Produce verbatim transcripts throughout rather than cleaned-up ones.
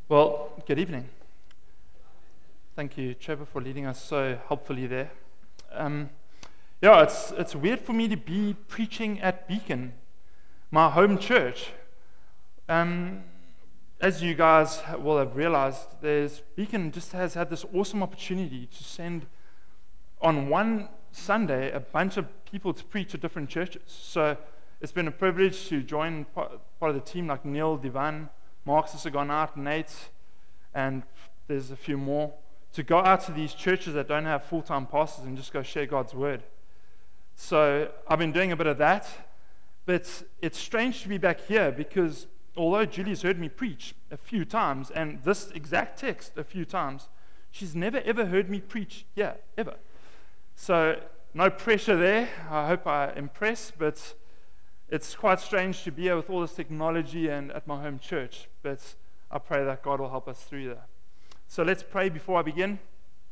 Well, good evening. Thank you, Trevor, for leading us so helpfully there. Um, yeah, it's it's weird for me to be preaching at Beacon, my home church. Um, as you guys will have realized, there's Beacon just has had this awesome opportunity to send on one Sunday a bunch of people to preach at different churches. So it's been a privilege to join part, part of the team like Neil, Divan, Mark's has gone out, Nate, and there's a few more, to go out to these churches that don't have full-time pastors and just go share God's word. So I've been doing a bit of that, but it's strange to be back here because although Julie's heard me preach a few times, and this exact text a few times, she's never ever heard me preach here, ever. So no pressure there. I hope I impress, but it's quite strange to be here with all this technology and at my home church, but I pray that God will help us through that. So let's pray before I begin.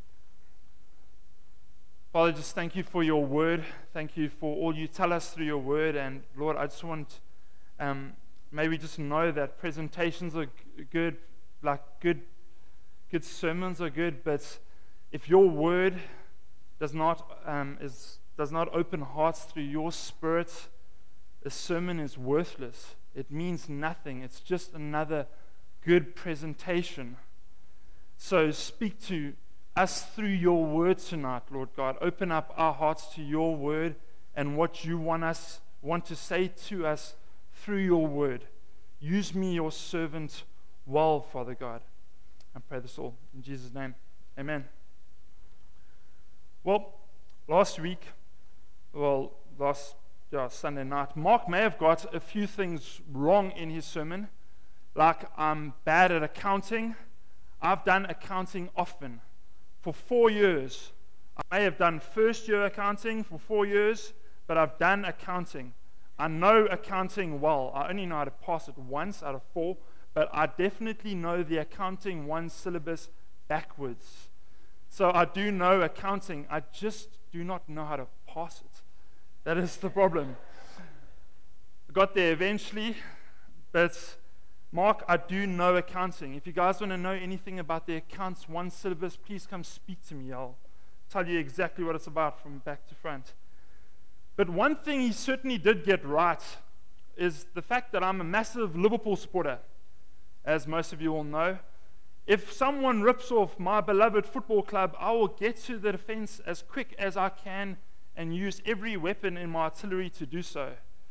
Father, just thank you for your word. Thank you for all you tell us through your word. And Lord, I just want, um, may we just know that presentations are g- good, like good, good sermons are good, but if your word does not um, is does not open hearts through your Spirit, a sermon is worthless. It means nothing. It's just another good presentation. So speak to us through your word tonight, Lord God. Open up our hearts to your word and what you want us want to say to us through your word. Use me, your servant, well, Father God. I pray this all in Jesus' name. Amen. Well, last week, well, last Yeah, Sunday night, Mark may have got a few things wrong in his sermon, like I'm bad at accounting. I've done accounting often. For four years, I may have done first year accounting for four years, but I've done accounting. I know accounting well. I only know how to pass it once out of four, but I definitely know the accounting one syllabus backwards. So I do know accounting, I just do not know how to pass it. That is the problem. I got there eventually, but Mark, I do know accounting. If you guys want to know anything about the accounts one syllabus, please come speak to me. I'll tell you exactly what it's about from back to front. But one thing he certainly did get right is the fact that I'm a massive Liverpool supporter, as most of you all know. If someone rips off my beloved football club, I will get to the defense as quick as I can and use every weapon in my artillery to do so.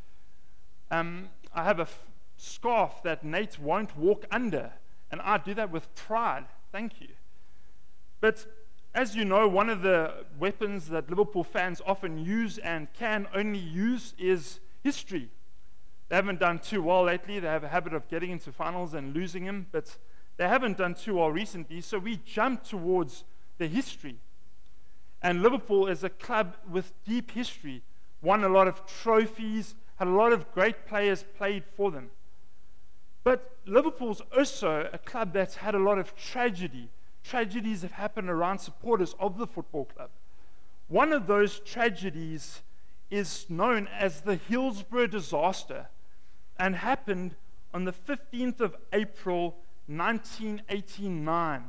Um, I have a f- scarf that Nate won't walk under, and I do that with pride. Thank you. But as you know, one of the weapons that Liverpool fans often use and can only use is history. They haven't done too well lately. They have a habit of getting into finals and losing them, but they haven't done too well recently, so we jump towards the history. And Liverpool is a club with deep history, won a lot of trophies, had a lot of great players played for them. But Liverpool's also a club that's had a lot of tragedy. Tragedies have happened around supporters of the football club. One of those tragedies is known as the Hillsborough disaster and happened on the fifteenth of April, nineteen eighty-nine.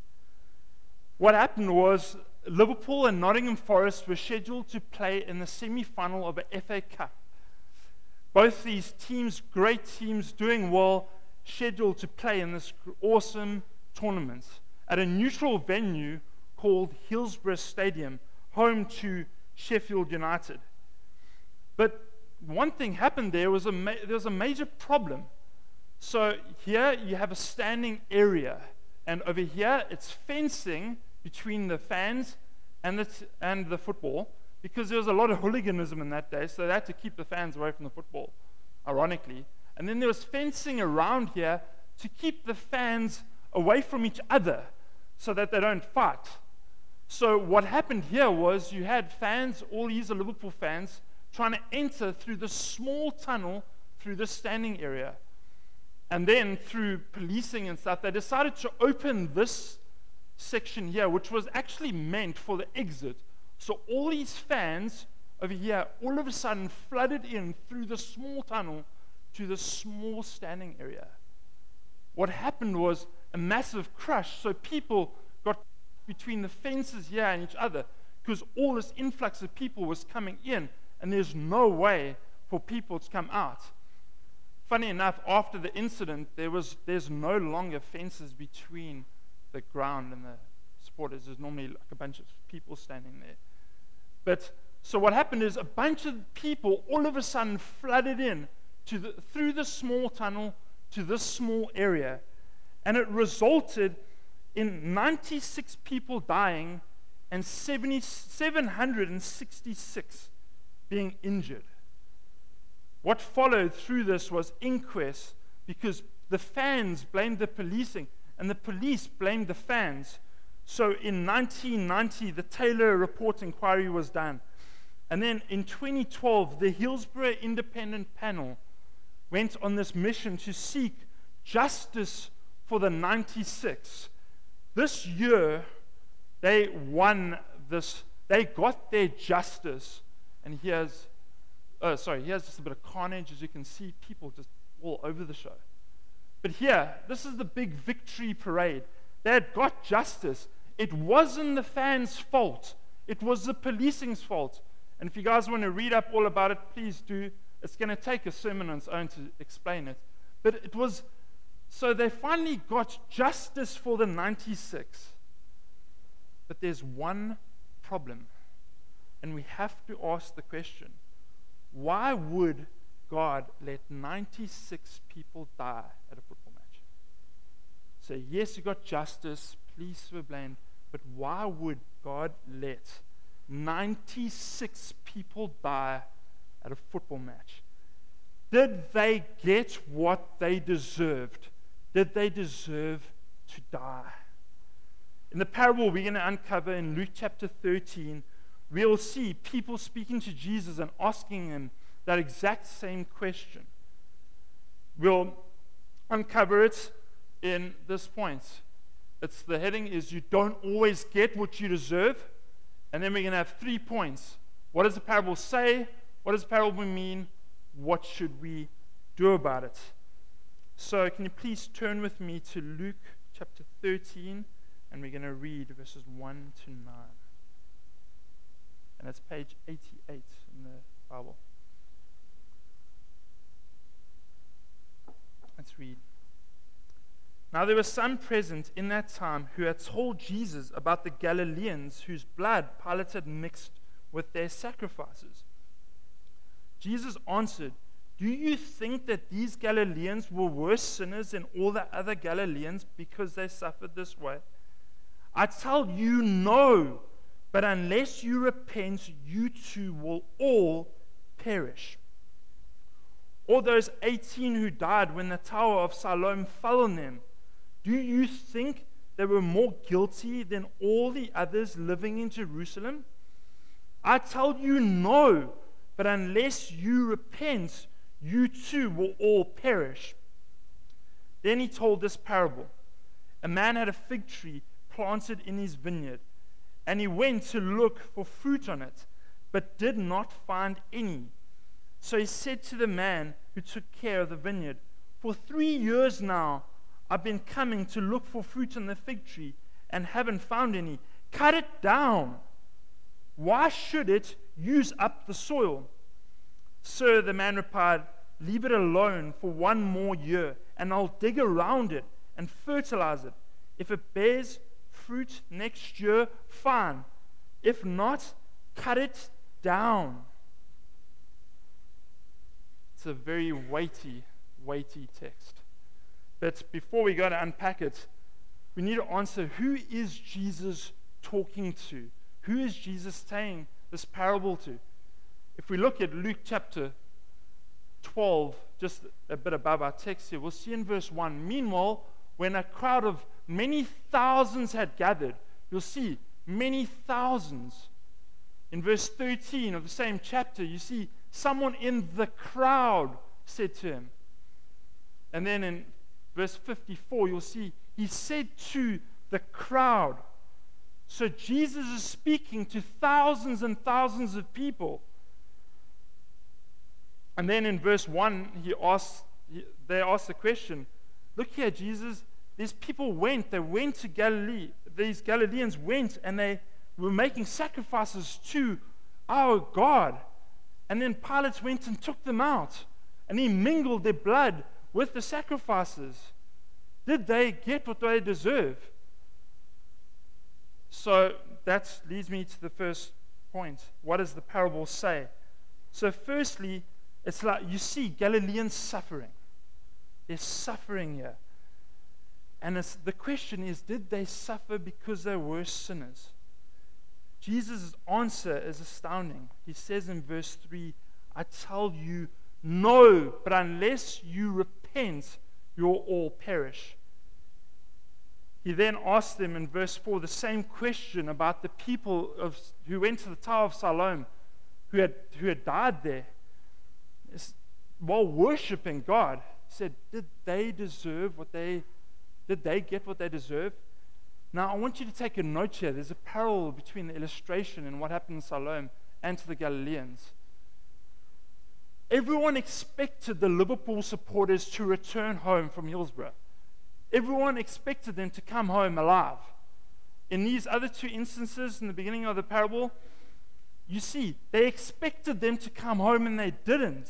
What happened was Liverpool and Nottingham Forest were scheduled to play in the semi-final of a F A Cup. Both these teams, great teams, doing well, scheduled to play in this awesome tournament at a neutral venue called Hillsborough Stadium, home to Sheffield United. But one thing happened there, was a ma- there was a major problem. So here you have a standing area, and over here it's fencing between the fans and the, t- and the football, because there was a lot of hooliganism in that day, so they had to keep the fans away from the football, ironically. And then there was fencing around here to keep the fans away from each other so that they don't fight. So what happened here was you had fans, all these are Liverpool fans, trying to enter through this small tunnel through this standing area. And then through policing and stuff, they decided to open this section here, which was actually meant for the exit. So all these fans over here all of a sudden flooded in through the small tunnel to the small standing area. What happened was a massive crush. So people got between the fences here and each other because all this influx of people was coming in, and there's no way for people to come out. Funny enough, after the incident, there was there's no longer fences between the ground and the supporters. There's normally like a bunch of people standing there. But so what happened is a bunch of people all of a sudden flooded in to the, through the small tunnel to this small area, and it resulted in ninety-six people dying and seven hundred sixty-six being injured. What followed through this was inquests because the fans blamed the policing and the police blamed the fans. So in nineteen ninety, the Taylor Report inquiry was done. And then in twenty twelve, the Hillsborough Independent Panel went on this mission to seek justice for the ninety-six. This year, they won this, they got their justice. And here's, oh, sorry, here's just a bit of carnage, as you can see, people just all over the show. But here, this is the big victory parade. They had got justice. It wasn't the fans' fault. It was the policing's fault. And if you guys want to read up all about it, please do. It's going to take a sermon on its own to explain it. But it was, so they finally got justice for the ninety-six. But there's one problem. And we have to ask the question, why would God let ninety-six people die at a football match? So yes, you got justice, police were blamed, but why would God let ninety-six people die at a football match? Did they get what they deserved? Did they deserve to die? In the parable we're going to uncover in Luke chapter thirteen, we'll see people speaking to Jesus and asking him that exact same question. We'll uncover it in this point. It's the heading is you don't always get what you deserve. And then we're going to have three points. What does the parable say? What does the parable mean? What should we do about it? So can you please turn with me to Luke chapter thirteen, and we're going to read verses one to nine. And that's page eighty-eight in the Bible. Let's read. Now there were some present in that time who had told Jesus about the Galileans whose blood Pilate had mixed with their sacrifices. Jesus answered, "Do you think that these Galileans were worse sinners than all the other Galileans because they suffered this way? I tell you, no, but unless you repent, you too will all perish. Or those eighteen who died when the tower of Siloam fell on them, do you think they were more guilty than all the others living in Jerusalem? I tell you, no, but unless you repent, you too will all perish." Then he told this parable. A man had a fig tree planted in his vineyard, and he went to look for fruit on it, but did not find any. So he said to the man who took care of the vineyard, "For three years now I've been coming to look for fruit on the fig tree and haven't found any. Cut it down. Why should it use up the soil?" "Sir," the man replied, "leave it alone for one more year, and I'll dig around it and fertilize it. If it bears fruit next year, fine. If not, cut it down." It's a very weighty, weighty text. But before we go to unpack it, we need to answer, who is Jesus talking to? Who is Jesus saying this parable to? If we look at Luke chapter twelve, just a bit above our text here, we'll see in verse one, "Meanwhile, when a crowd of many thousands had gathered," you'll see many thousands. In verse thirteen of the same chapter, you see someone in the crowd said to him. And then in verse fifty-four, you'll see he said to the crowd. So Jesus is speaking to thousands and thousands of people. And then in verse one, he asks, he, they ask the question, "Look here, Jesus, these people went, they went to Galilee. These Galileans went and they were making sacrifices to our God. And then Pilate went and took them out. And he mingled their blood with the sacrifices. Did they get what they deserve? So that leads me to the first point. What does the parable say? So firstly, it's like you see Galileans suffering. They're suffering here. And it's, the question is, did they suffer because they were sinners? Jesus' answer is astounding. He says in verse three, I tell you, no, but unless you repent, you'll all perish. He then asks them in verse four the same question about the people of, who went to the Tower of Siloam, who had, who had died there. It's, while worshiping God, he said, did they deserve what they, did they get what they deserve? Now, I want you to take a note here. There's a parallel between the illustration and what happened in Siloam and to the Galileans. Everyone expected the Liverpool supporters to return home from Hillsborough. Everyone expected them to come home alive. In these other two instances, in the beginning of the parable, you see, they expected them to come home and they didn't.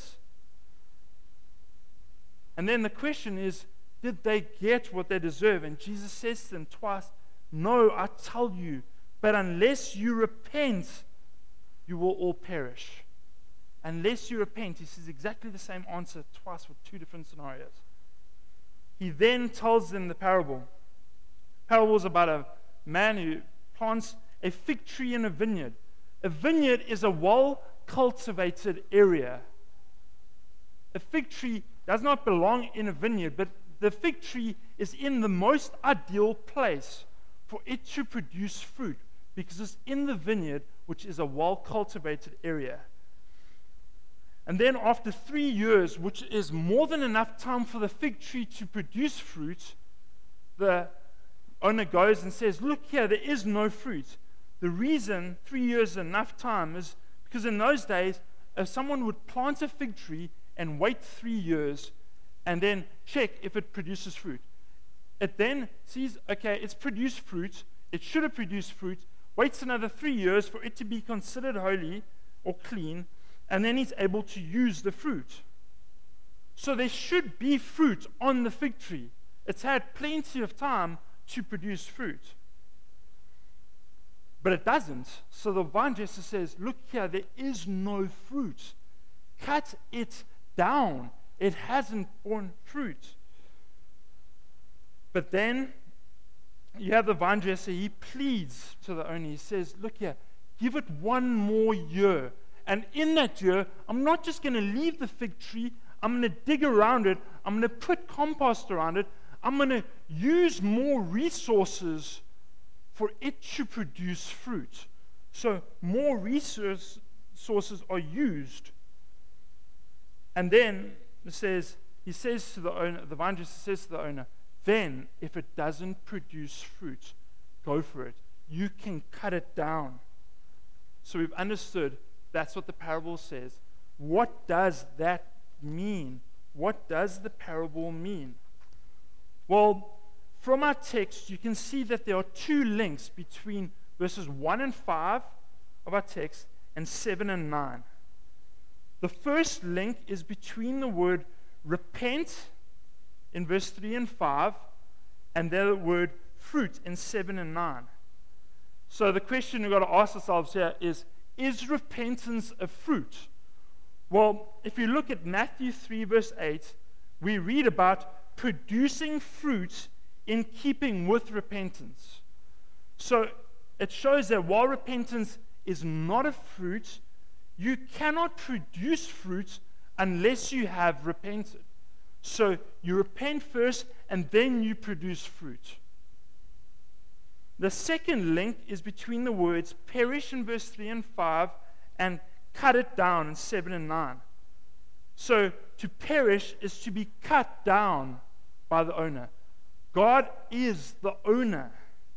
And then the question is, did they get what they deserve? And Jesus says to them twice, no, I tell you, but unless you repent, you will all perish. Unless you repent, he says exactly the same answer twice with two different scenarios. He then tells them the parable. The parable is about a man who plants a fig tree in a vineyard. A vineyard is a well-cultivated area. A fig tree does not belong in a vineyard, but the fig tree is in the most ideal place for it to produce fruit, because it's in the vineyard, which is a well-cultivated area. And then after three years, which is more than enough time for the fig tree to produce fruit, the owner goes and says, look here, there is no fruit. The reason three years is enough time is because in those days, if someone would plant a fig tree and wait three years and then check if it produces fruit. It then sees, okay, it's produced fruit, it should have produced fruit, waits another three years for it to be considered holy or clean, and then he's able to use the fruit. So there should be fruit on the fig tree. It's had plenty of time to produce fruit. But it doesn't. So the vine dresser says, look here, there is no fruit. Cut it down. It hasn't borne fruit. But then you have the vine dresser, he pleads to the owner. He says, look here, give it one more year. And in that year, I'm not just going to leave the fig tree. I'm going to dig around it. I'm going to put compost around it. I'm going to use more resources for it to produce fruit. So more resource sources are used. And then it says, he says to the owner, the vine dresser says to the owner, then if it doesn't produce fruit, go for it. You can cut it down. So we've understood that's what the parable says. What does that mean? What does the parable mean? Well, from our text, you can see that there are two links between verses one and five of our text and seven and nine. The first link is between the word repent in verse three and five and the word fruit in seven and nine. So the question we've got to ask ourselves here is, is repentance a fruit? Well, if you look at Matthew three, verse eight, we read about producing fruit in keeping with repentance. So it shows that while repentance is not a fruit, you cannot produce fruit unless you have repented. So you repent first and then you produce fruit. The second link is between the words perish in verse three and five and cut it down in seven and nine. So to perish is to be cut down by the owner. God is the owner.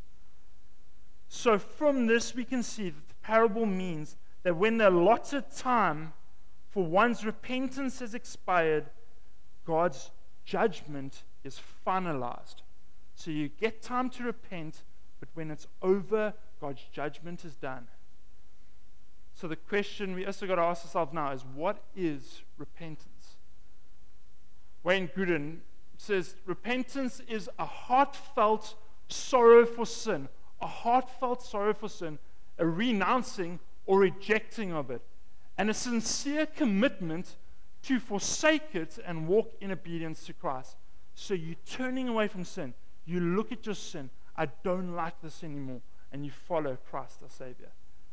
So from this we can see that the parable means that when the allotted time for one's repentance has expired, God's judgment is finalized. So you get time to repent, but when it's over, God's judgment is done. So the question we also got to ask ourselves now is, what is repentance? Wayne Grudem says, repentance is a heartfelt sorrow for sin, a heartfelt sorrow for sin, a renouncing or rejecting of it, and a sincere commitment to forsake it and walk in obedience to Christ. So you're turning away from sin. You look at your sin. I don't like this anymore. And you follow Christ, our Savior.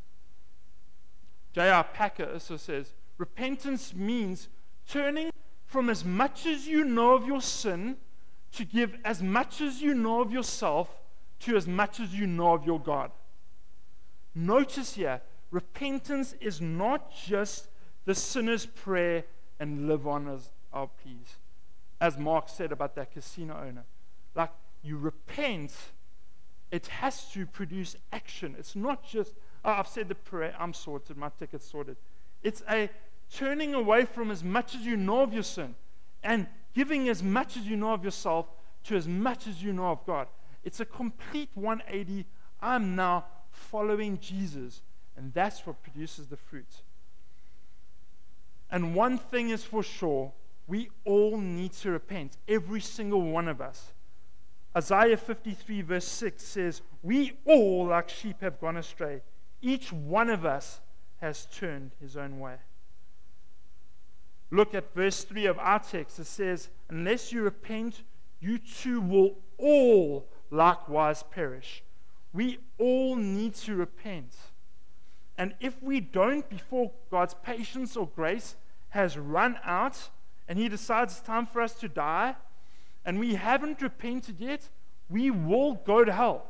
J R Packer also says, repentance means turning from as much as you know of your sin to give as much as you know of yourself to as much as you know of your God. Notice here, repentance is not just the sinner's prayer and live on as our please. As Mark said about that casino owner. Like, you repent, it has to produce action. It's not just, oh, I've said the prayer, I'm sorted, my ticket's sorted. It's a turning away from as much as you know of your sin and giving as much as you know of yourself to as much as you know of God. It's a complete one eighty. I'm now following Jesus, and that's what produces the fruit. And one thing is for sure, we all need to repent, every single one of us. Isaiah fifty-three verse six says, we all like sheep have gone astray. Each one of us has turned his own way. Look at verse three of our text. It says, unless you repent, you too will all likewise perish. We all need to repent. And if we don't before God's patience or grace has run out and he decides it's time for us to die and we haven't repented yet, we will go to hell.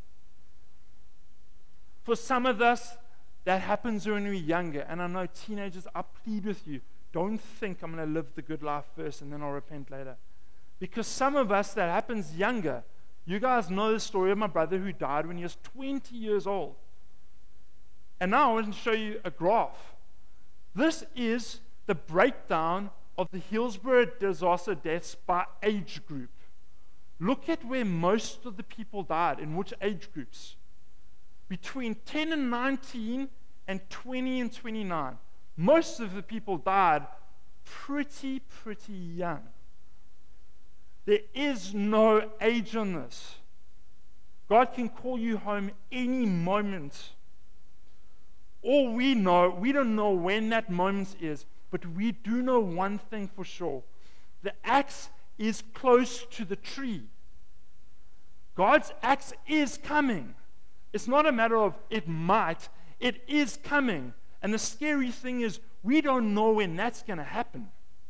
For some of us, that happens when we're younger. And I know teenagers, I plead with you, don't think I'm going to live the good life first and then I'll repent later. Because some of us, that happens younger. You guys know the story of my brother who died when he was twenty years old. And now I want to show you a graph. This is the breakdown of the Hillsborough disaster deaths by age group. Look at where most of the people died, in which age groups. Between ten and nineteen and twenty and twenty-nine. Most of the people died pretty, pretty young. There is no age on this. God can call you home any moment. All we know, we don't know when that moment is, but we do know one thing for sure. The axe is close to the tree. God's axe is coming. It's not a matter of it might, it is coming. And the scary thing is, we don't know when that's going to happen.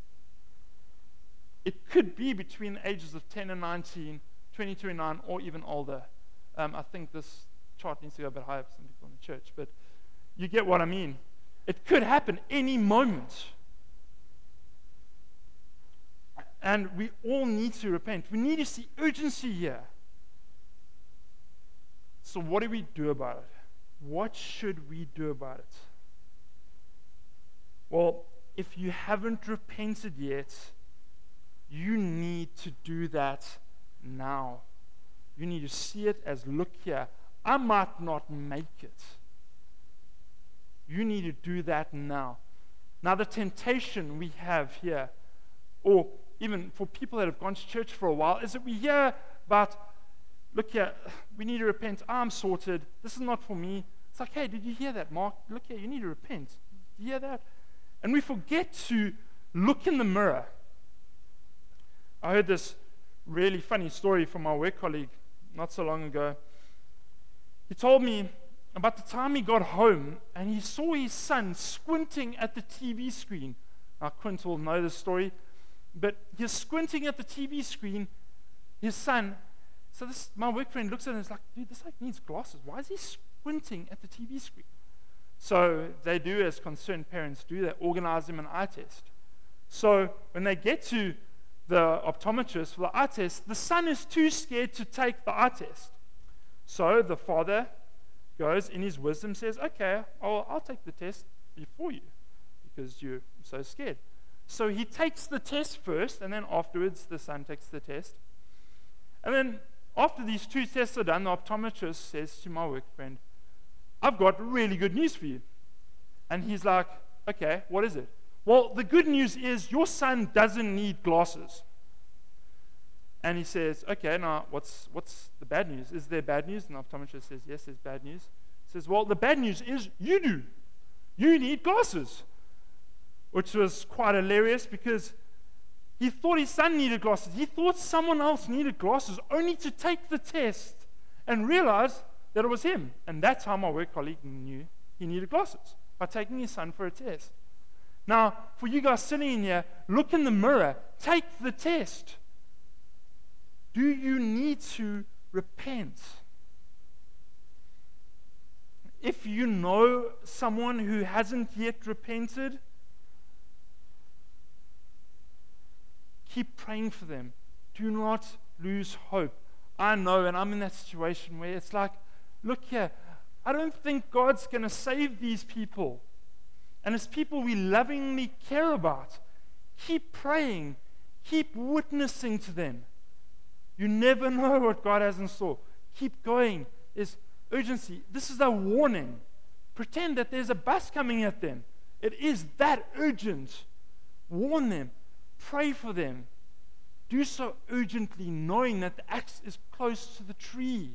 It could be between the ages of ten and nineteen, twenty, twenty-nine, or even older. Um, I think this chart needs to go a bit higher for some people in the church, but you get what I mean. It could happen any moment. And we all need to repent. We need to see urgency here. So what do we do about it? What should we do about it? Well, if you haven't repented yet, you need to do that now. You need to see it as, look here, I might not make it. You need to do that now. Now, the temptation we have here, or even for people that have gone to church for a while, is that we hear about, look here, we need to repent. I'm sorted. This is not for me. It's like, hey, did you hear that, Mark? Look here, you need to repent. Did you hear that? And we forget to look in the mirror. I heard this really funny story from my work colleague not so long ago. He told me about the time he got home and he saw his son squinting at the T V screen. Now, Quint will know this story, but he's squinting at the T V screen. His son, so this my work friend looks at him and is like, dude, this like needs glasses. Why is he squinting at the T V screen? So they do, as concerned parents do, they organize him an eye test. So when they get to the optometrist for the eye test, the son is too scared to take the eye test. So the father goes in his wisdom, says, okay, I'll, I'll take the test before you because you're so scared. So he takes the test first, and then afterwards the son takes the test. And then after these two tests are done, the optometrist says to my work friend, I've got really good news for you. And he's like, okay, what is it? Well, the good news is your son doesn't need glasses. And he says, okay, now what's what's the bad news? Is there bad news? And the optometrist says, yes, there's bad news. He says, well, the bad news is you do. You need glasses. Which was quite hilarious because he thought his son needed glasses. He thought someone else needed glasses, only to take the test and realize that it was him. And that's how my work colleague knew he needed glasses, by taking his son for a test. Now, for you guys sitting in here, look in the mirror, take the test. Do you need to repent? If you know someone who hasn't yet repented, keep praying for them. Do not lose hope. I know, and I'm in that situation where it's like, look here, I don't think God's going to save these people. And it's people we lovingly care about. Keep praying. Keep witnessing to them. You never know what God has in store. Keep going. There's urgency. This is a warning. Pretend that there's a bus coming at them. It is that urgent. Warn them. Pray for them. Do so urgently, knowing that the axe is close to the tree.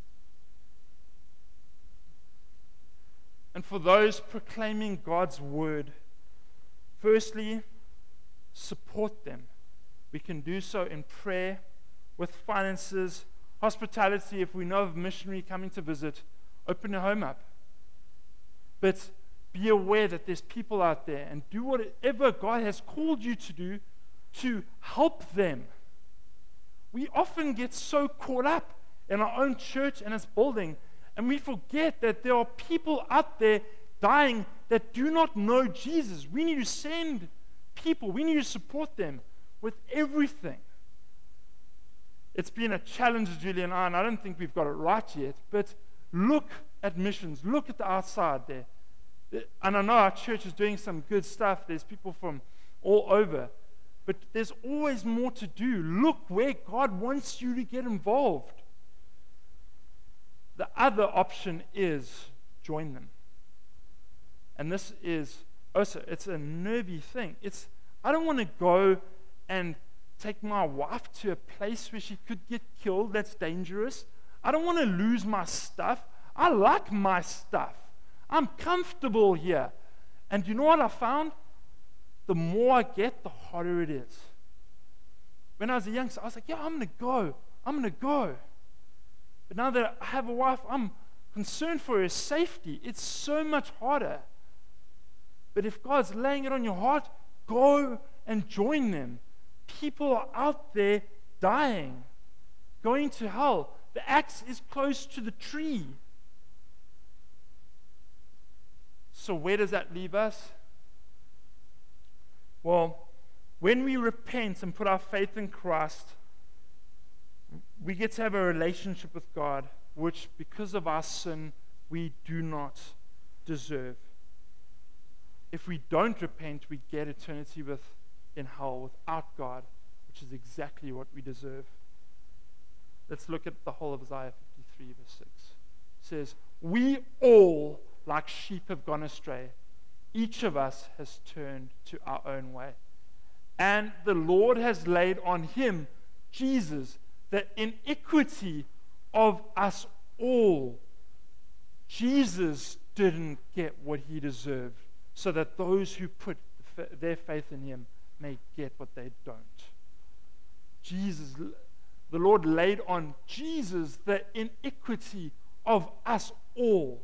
And for those proclaiming God's word, firstly, support them. We can do so in prayer, with finances, hospitality. If we know of a missionary coming to visit, open your home up. But be aware that there's people out there, and do whatever God has called you to do to help them. We often get so caught up in our own church and its building, and we forget that there are people out there dying that do not know Jesus. We need to send people, we need to support them with everything. It's been a challenge, Julie and I, and I don't think we've got it right yet, but look at missions, look at the outside there. And I know our church is doing some good stuff. There's people from all over. But there's always more to do. Look where God wants you to get involved. The other option is join them. And this is also, it's a nervy thing. It's, I don't want to go and take my wife to a place where she could get killed. That's dangerous. I don't want to lose my stuff. I like my stuff. I'm comfortable here. And you know what I found? The more I get, the harder it is. When I was a youngster, I was like, yeah, I'm going to go. I'm going to go. But now that I have a wife, I'm concerned for her safety. It's so much harder. But if God's laying it on your heart, go and join them. People are out there dying, going to hell. The axe is close to the tree. So where does that leave us? Well, when we repent and put our faith in Christ, we get to have a relationship with God, which because of our sin, we do not deserve. If we don't repent, we get eternity with, in hell without God, which is exactly what we deserve. Let's look at the whole of Isaiah fifty-three, verse six. It says, we all, like sheep, have gone astray. Each of us has turned to our own way. And the Lord has laid on him, Jesus, the iniquity of us all. Jesus didn't get what he deserved, so that those who put their faith in him may get what they don't. Jesus, the Lord laid on Jesus the iniquity of us all.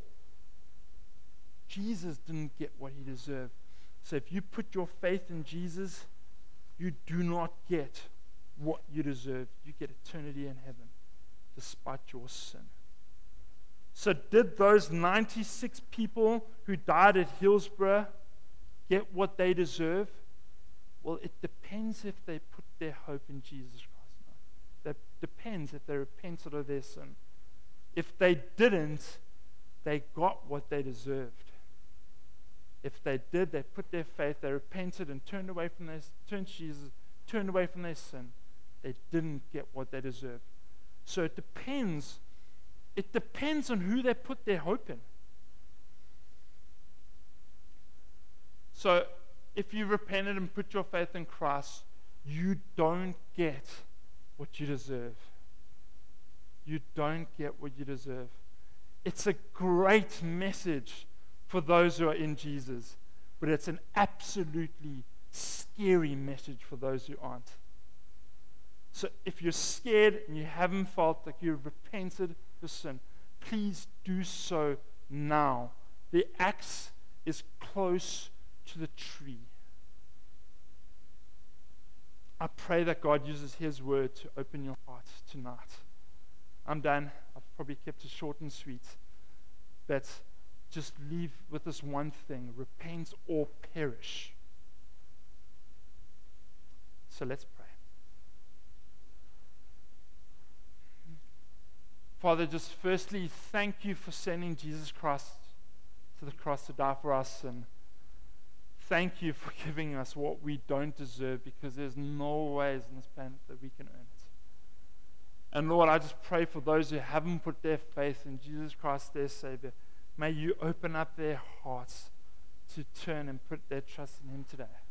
Jesus didn't get what he deserved. So if you put your faith in Jesus, you do not get what you deserve. You get eternity in heaven, despite your sin. So did those ninety-six people who died at Hillsborough get what they deserve? Well, it depends if they put their hope in Jesus Christ. No. That depends if they repented of their sin. If they didn't, they got what they deserved. If they did, they put their faith, they repented and turned away from their turned to Jesus, turned away from their sin. They didn't get what they deserved. So it depends. It depends on who they put their hope in. So if you repented and put your faith in Christ, you don't get what you deserve. You don't get what you deserve. It's a great message for those who are in Jesus, but it's an absolutely scary message for those who aren't. So if you're scared and you haven't felt like you've repented for sin, please do so now. The axe is close to the tree. I pray that God uses His word to open your heart tonight. I'm done. I've probably kept it short and sweet. But just leave with this one thing: repent or perish. So let's pray. Father, just firstly, thank you for sending Jesus Christ to the cross to die for us, and thank you for giving us what we don't deserve, because there's no ways on this planet that we can earn it. And Lord, I just pray for those who haven't put their faith in Jesus Christ, their Savior. May you open up their hearts to turn and put their trust in Him today.